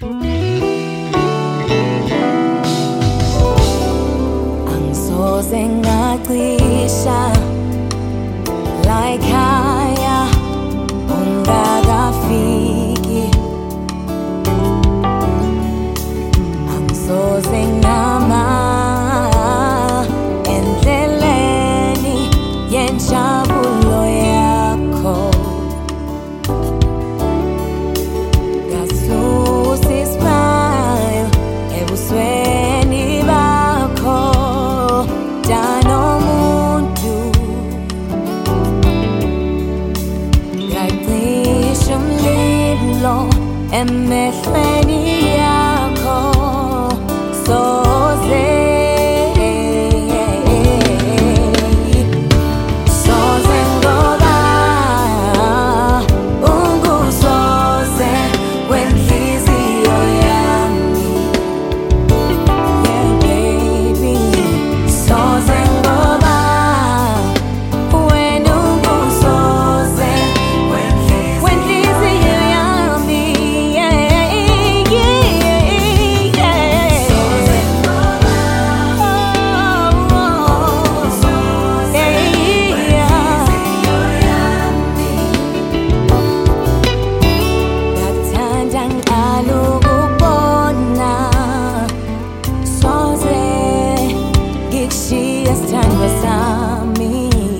Angisoze ngacisha la ekhaya ungakafiki, angisoze ngama endleleni yenjabulo yakho. Ngasusa isibhayo ebusweni bakho, Danomuntu ngacisha umlilo emehlweni yakho. Soze ngoba ungusoze wenhliziyo yami, yeah baby. Soze ngoba wena ungusoze wenhliziyo yami, yeah yeah. Soze ngoba ungusoze wenhliziyo yami. Ngathanda ngiqala ukubona, soze ngikushiya sithandwa sami.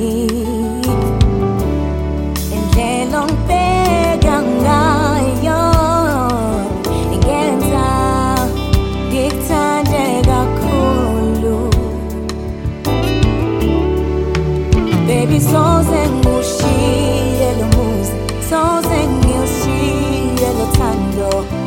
Indlela ongibheka ngayo ingenza ngikuthande kakhulu, baby. Soze ngiwushiye lo muzi, soze ngilushiye lo thando.